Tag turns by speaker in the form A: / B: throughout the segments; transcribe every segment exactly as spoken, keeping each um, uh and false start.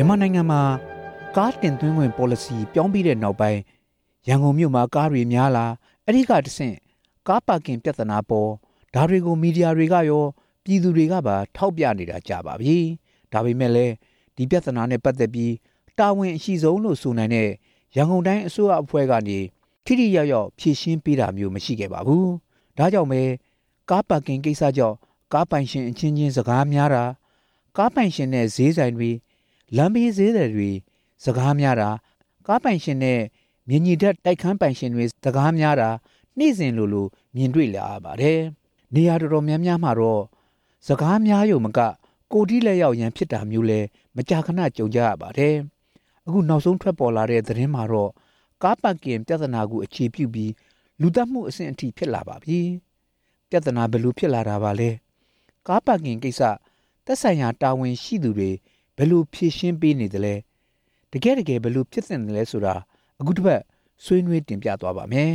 A: မြန်မာနိုင်ငံမှာကားတင်သွင်းခွင့် policy ပြောင်းပြီးတဲ့နောက်ပိုင်းရန်ကုန်မြို့မှာကားတွေများလာအဲ့ဒီကတဆင့်ကားပါကင်ပြဿနာပေါ်ဒါတွေကိုမီဒီယာတွေကရောပြည်သူတွေကပါထောက်ပြနေတာကြပါပြီဒါပေမဲ့လည်းဒီပြဿနာနဲ့ပတ်သက်ပြီးတာဝန်အရှိဆုံးလို့ဆိုနိုင်တဲ့ရန်ကုန်တိုင်းအစိုးရအဖွဲ့ကနေထိထိရောက်ရောက်ဖြေရှင်းပေးတာမျိုးမရှိခဲ့ပါဘူးဒါကြောင့်ပဲကားပါကင်ကိစ္စကြောင့်ကားပိုင်ရှင်အချင်းချင်းစကားများတာကားပိုင်ရှင်နဲ့ဈေးဆိုင်တွေလမ်းဘေးဈေးတွေစကားများတာကားပိုင်ရှင်နဲ့မြင်းကြီးတက်တိုက်ခန်းပိုင်ရှင်တွေစကားများတာနေ့စဉ်လိုလိုမြင်တွေ့လာရပါတယ်နေရာတော်တော်များများမှာတော့စကားများရုံမကကိုတီးလက်ရောက်ရန်ဖြစ်တာမျိုးလဲမကြာခဏကြုံကြရပါတယ်အခုနောက်ဆုံးထွက်ပေါ်လာတဲ့သတင်းမှာတော့ကားပါကင်ပြဿနာကိုအခြေပြုပြီးလူသတ်မှုအဆင့်အထိဖြစ်လာပါပြီပြဿနာဘယ်လိုဖြစ်လာတာပါလဲကားပါကင်ကိစ္စသက်ဆိုင်ရာတာဝန်ရှိသူတွေဘယ်လိုဖြေရှင်းပေးနေသလဲတကယ်တကယ်ဘယ်လိုဖြစ်နေသလဲဆိုတာအခုတစ်ပတ်ဆွေးနွေးတင်ပြသွားပါမယ်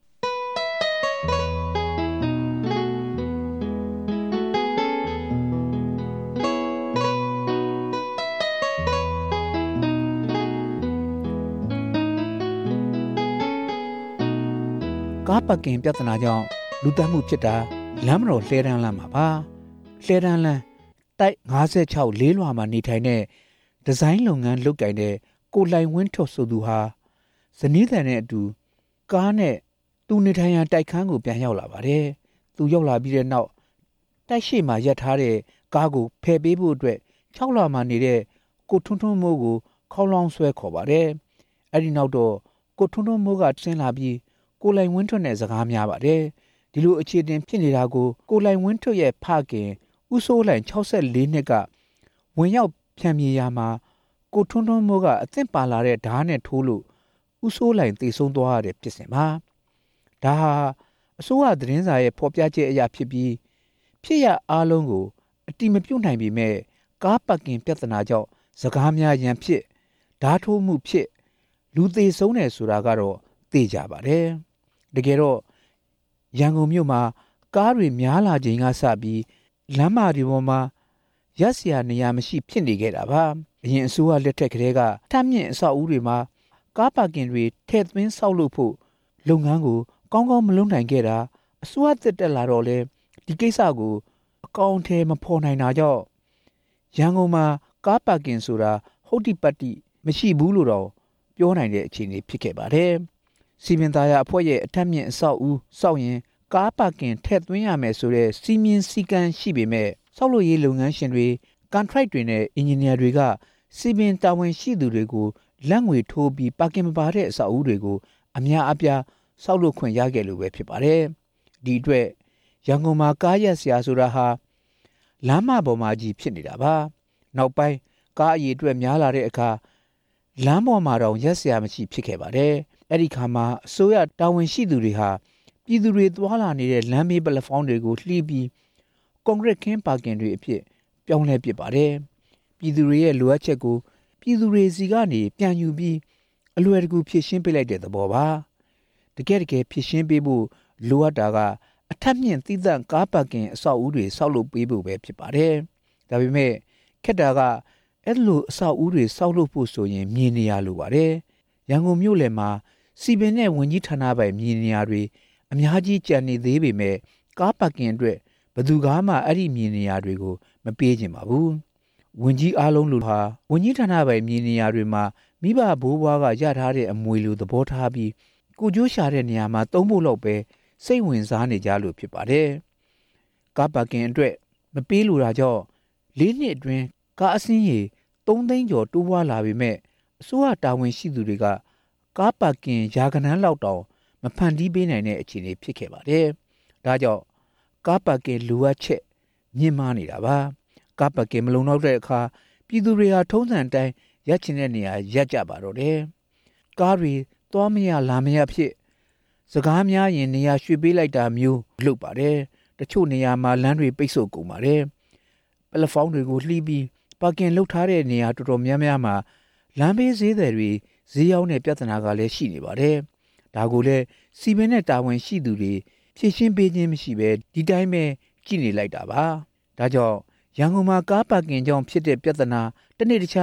A: ကားပါကင်ပြဿနာကြောင့်လူသတ်မှုဖြစ်တာလမ်းမတော်လှဲတန်းလမ်းမှာပါလှဲတန်းလမ်းတိုက်၅၆လေးလွှာမှာနေထိုင်တဲ့ဒီဇိုင်းလုပ်ငန်းလုပ်ကိုင်တဲ့ကိုလှိုင်ဝင်းထွတ်ဆိုသူဟာဇနီးသန်နဲ့အတူကားနဲ့သူနေထိုင်ရာတိုက်ခန်းကိုပြန်ရောက်လာပါတယ်သူရောက်လာပြီးတဲ့နောက်တိုက်ရှိမှာရပ်ထားတဲ့ကားကိုဖယ်ပေးဖို့အတွက်၆လွှာမှာနေတဲ့ကိုထွန်းထွန်းမိုးကိုခေါလောင်းဆွဲခေါ်ပါတယ်အဲ့ဒီနောက်တော့ကိုထွန်းထွန်းမိုးကဆင်းလာပြီးကိုလှိုင်ဝင်းထွတ်နဲ့စကားများပါတယ်ဒီလိုအခြေတင်ဖြစ်နေတာကိုကိုလှိုင်ဝင်းထွတ်ရဲ့ဖခင်ဦးစိုးလှိုင်၆၄နှစ်ကဝင်ရောက်ဖြန့်မြေရာမှာကိုထွန်းထွန်းမိုးကအသင့်ပါလာတဲ့ဓာတ်နဲ့ထိုးလို့ဦးစိုးလှိုင်သေဆုံးသွားရတဲ့ဖြစ်စဉ်ပါဒါဟာအစိုးရသတင်းစာရဲ့ဖော်ပြချက်အရဖြစ်ပြီးဖြစ်ရအားလုံးကိုအတိမပြုတ်နိုင်ပေမဲ့ကားပါကင်ပြဿနာကြောင့်စကားများရန်ဖြစ်ဓာတ်ထိုးမှုဖြစ်လူသေဆုံးတယ်ဆိုတာကတော့သိကြပါတယ်တကယ်တော့ရန်ကုန်မြို့မှာကားတွေများလာချိန်ကစပြီးလမ်းမတွေပေါ်မှာရက်စရာနေရာမရှိဖြစ်နေခဲ့တာပါအရင်အစိုးရလက်ထက်ကတည်းကထပ်မြင့်အဆောက်အဦတွေမှာကားပါကင်တွေထည့်သွင်းဆောက်လုပ်ဖို့လုပ်ငန်းကိုကောင်းကောင်းမလုပ်နိုင်ခဲ့တာအစိုးရတက်တက်လာတော့လဲဒီကိစ္စကိုအကောင့်ထဲမဖော်နိုင်တာကြောင့်ရန်ကုန်မှာကားပါကင်ဆိုတာဟုတ်တိပတ်တိမရှိဘူးလို့တော့ပြောနိုင်တဲ့အခြေအနေဖြစ်ခဲ့ပါတယ်စီမံသားရအဖွဲ့ရဲ့အထက်မြင့်အဆောက်အဦစောက်ရင်ကားပါကင်ထည့်သွင်းရမယ်ဆိုတဲ့စီမင်းစည်းကမ်းရှိပေမဲ့ဆောက်လုပ်ရေးလုပ်ငန်းရှင်တွေကန်ထရိုက်တွေနဲ့အင်ဂျင်နီယာတွေကစီမင်းတာဝန်ရှိသူတွေကိုလက်ငွေထိုးပြီးပါကင်မပါတဲ့အဆောက်အဦတွေကိုအများအပြားဆောက်လုပ်ခွင့်ရခဲ့လို့ပဲဖြစ်ပါတယ်ဒီအတွက်ရန်ကုန်မှာကားရက်စရာဆိုတာဟာလမ်းမပေါ်မှာကြီးဖြစ်နေတာပါနောက်ပိုင်းကားအရေအတွက်များလာတဲ့အခါလမ်းပေါ်မှာတော့ရက်စရာမရှိဖြစ်ခဲ့ပါတယ်အဲ့ဒီခါမှာအစိုးရတာဝန်ရှိသူတွေဟာပြည်သူတွေသွားလာနေတဲ့လမ်းမေးပလက်ဖောင်းတွေကိုလှီးပြီးကွန်ကရစ်ခင်းပါကင်တွေအဖြစ်ပြောင်းလဲပစ်ပါတယ်ပြည်သူတွေရဲ့လိုအပ်ချက်ကိုပြည်သူတွေစီကနေပြန်ယူပြီးအလွယ်တကူဖြည့်ရှင်းပေးလိုက်တဲ့သဘောပါတကယ်တကယ်ဖြည့်ရှင်းပေးဖို့လိုအပ်တာကအထက်မြင့်သီးသန့်ကားပါကင်အဆောက်အဦတွေဆောက်လုပ်ပေးဖို့ပဲဖြစ်ပါတယ်ဒါပေမဲ့ခက်တာကအဲ့လိုအဆောက်အဦတွေဆောက်လုပ်ဖို့ဆိုရင်မြေနေရလိုပါတယ်ရန်ကုန်မြို့လယ်မှာစီပင်နဲ့ဝင်ကြီးဌာနပိုင်မြေနေရာတွေအများကြီးကျန်နေသေးပေမဲ့ကားပါကင်အတွက်ဘယ်သူကမှအဲ့ဒီမြေနေရာတွေကိုမပေးချင်ပါဘူးဝင်ကြီးအားလုံးလူဟာဝင်ကြီးဌာနပိုင်မြေနေရာတွေမှာမိဘဘိုးဘွားကရထားတဲ့အမွေလိုသဘောထားပြီးကိုကျိုးရှာတဲ့နေရာမှာသုံးဖို့လောက်ပဲစိတ်ဝင်စားနေကြလို့ဖြစ်ပါတယ်ကားပါကင်အတွက်မပေးလိုတာကြောင့်လေးနှစ်အတွင်းကားအစင်းရေသုံးသိန်းကျော်တိုးပွားလာပေမဲ့အစိုးရတာဝန်ရှိသူတွေကကားပါကင်ရာကနန်းလောက်တောင်မဖန်တီးပေးနိုင်တဲ့အခြေအနေဖြစ်ခဲ့ပါတယ်ဒါကြောင့်ကားပါကင်လိုအပ်ချက်မြင့်မားနေတာပါကားပါကင်မလုံလောက်တဲ့အခါပြည်သူတွေဟာထုံးစံအတိုင်းရက်ချင်တဲ့နေရာရက်ကြပါတော့တယ်ကားတွေသွားမရလာမရဖြစ်စကားများရင်နေရာရွှေ့ပေးလိုက်တာမျိုးလုပ်ပါတယ်တချို့နေရာမှာလမ်းတွေပိတ်ဆို့ကုန်ပါတယ်ပလက်ဖောင်းတွေကိုလှီးပြီးပါကင်လှုပ်ထားတဲ့နေရာတော်တော်များများမှာလမ်းဘေးဈေးတွေဈေးရောက်တဲ့ပြဿနာကလည်းရှိနေပါတယ်ဒါကိုလည်းစီမံနဲ့တာဝန်ရှိသူတွေဖြည့်ရှင်းပေးခြင်းမရှိပဲဒီတိုင်းပဲကြည့်နေလိုက်တာပါဒါကြောင့်ရန်ကုန်မှာကားပါကင်ကြောင့်ဖြစ်တဲ့ပြဿနာတစ်နေ့တခြား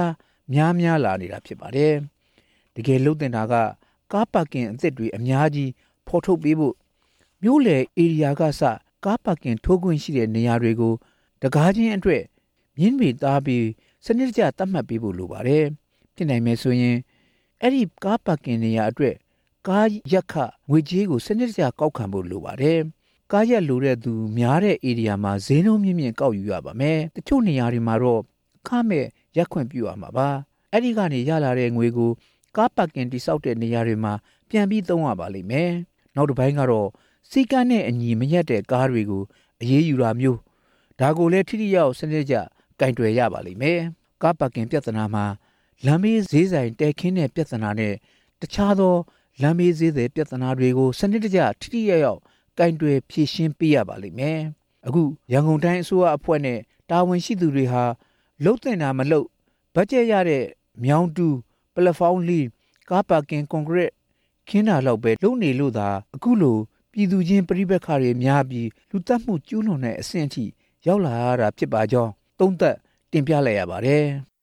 A: များများလာနေတာဖြစ်ပါတယ်တကယ်လို့တင်တာကကားပါကင်အသစ်တွေအများကြီးဖော်ထုတ်ပေးဖို့မြို့လေဧရိယာကစကားပါကင်ထိုးခွင့်ရှိတဲ့နေရာတွေကိုတကားချင်းအတွက်မြင်းပေသားပြီးစနစ်တကျသတ်မှတ်ပေးဖို့လိုပါတယ်ဖြစ်နိုင်မယ်ဆိုရင်အဲ့ဒီကားပါကင်နေရာအတွက်ကားရက်ခငွေကြေးကိုစနစ်တကျကောက်ခံဖို့လိုပါတယ်ကားရက်လိုတဲ့သူများတဲ့ဧရိယာမှာဈေးနှုန်းမြင့်မြင့်ကောက်ယူရပါမယ်တချို့နေရာတွေမှာတော့ခမဲ့ရက်ခွင့်ပြုရမှာပါအဲ့ဒီကနေရလာတဲ့ငွေကိုကားပါကင်တိစောက်တဲ့နေရာတွေမှာပြန်ပြီးသုံးရပါလိမ့်မယ်နောက်တစ်ပိုင်းကတော့စီကန်းနဲ့အညီမရက်တဲ့ကားတွေကိုအရေးယူတာမျိုးဒါကိုလည်းထိထိရောက်စနစ်ကျကင်တွယ်ရပါလိမ့်မယ်ကားပါကင်ပြဿနာမှာလမ်းမေးဈေးဆိုင်တဲခင်းတဲ့ပြဿနာနဲ့တခြားသောလမ်းမေးဈေးတဲ့ပြဿနာတွေကိုစနစ်တကျထိထိရောက်ရောက်ကင်တွယ်ဖြေရှင်းပေးရပါလိမ့်မယ်အခုရန်ကုန်တိုင်းအစိုးရအဖွဲ့နဲ့တာဝန်ရှိသူတွေဟာလှုပ်တင်တာမလှုပ်ဘတ်ဂျက်ရတဲ့မြောင်းတူပလက်ဖောင်းလီကားပါကင်ကွန်ကရစ်ခင်းတာလောက်ပဲလုပ်နေလို့သာအခုလိုပြည်သူချင်းပြိပက္ခတွေများပြီးလူတက်မှုကျူးလွန်တဲ့အဆင့်အထိရောက်လာရတာဖြစ်ပါကြောင်းသုံးသပ်တင်ပြလိုက်ရပါတယ်